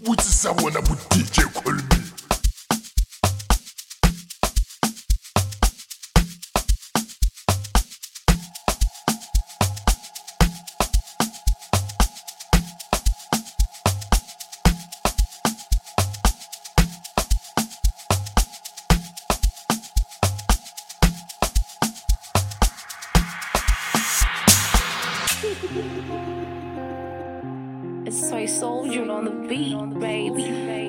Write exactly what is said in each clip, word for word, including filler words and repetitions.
botsisa bona bo D J Colby. It's Soy Soldier on the beat, baby.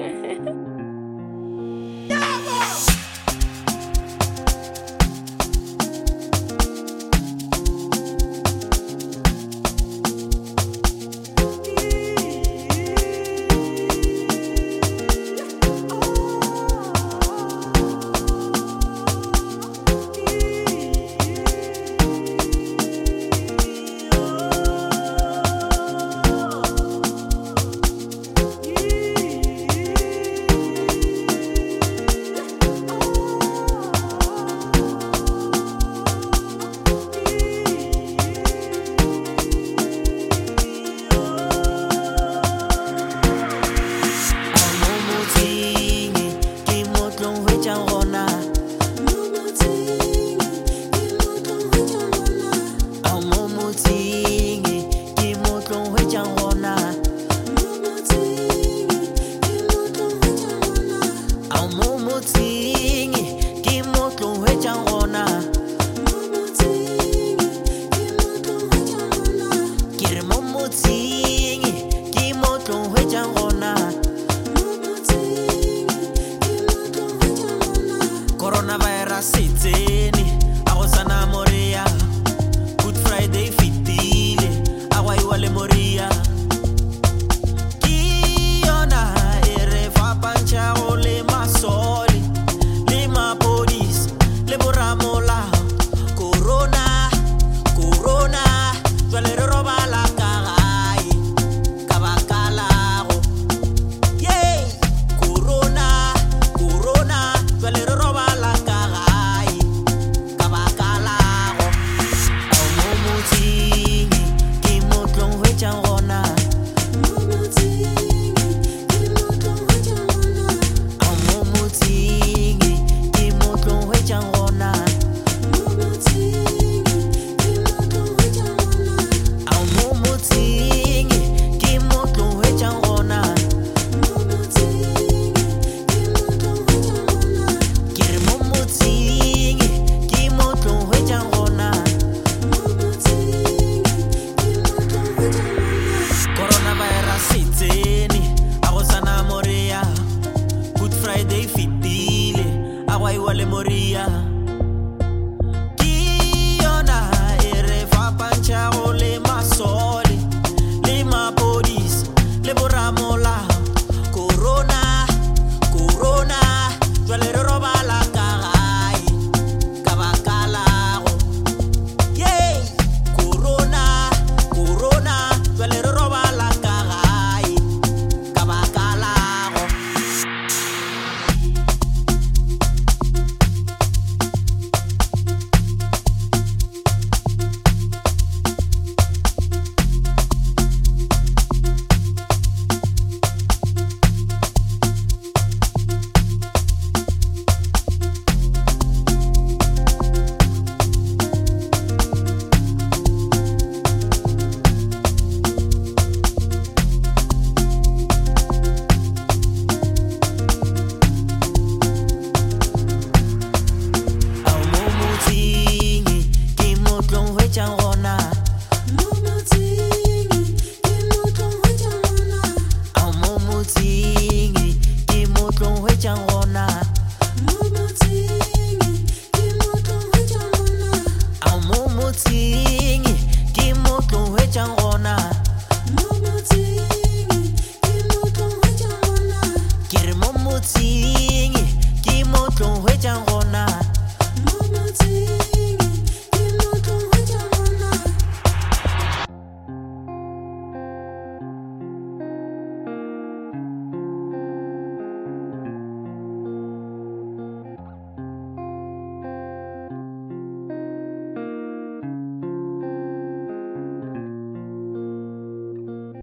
Coronavirus setsene a go sana moria Good Friday fitile a wa iwa le moria Ki yona e re fapantšha go le masole le mapodisi le boramola Corona Corona jwale re robala ka gae ka baka la go Yay Corona Corona jwale re robala ka gae ka baka la go Ao mo motsing ke motlong hwetšang gona Ao mo motsing ke motlong hwetšang gona Ao mo motsing ke motlong hwetšang gona Ke re mo motsing ke motlong hwetšang gona Coronavirus e tsene a go sana moria Good Friday fitile a go iwa le moria Ki yona e re fapantšha go le masole le mapodisi le boramolao Corona Corona jwale re robala ka gae ka baka la go Yay Corona Corona jwale re robala ka gae ka baka la go Ao mo motsing ke motlong hwetšang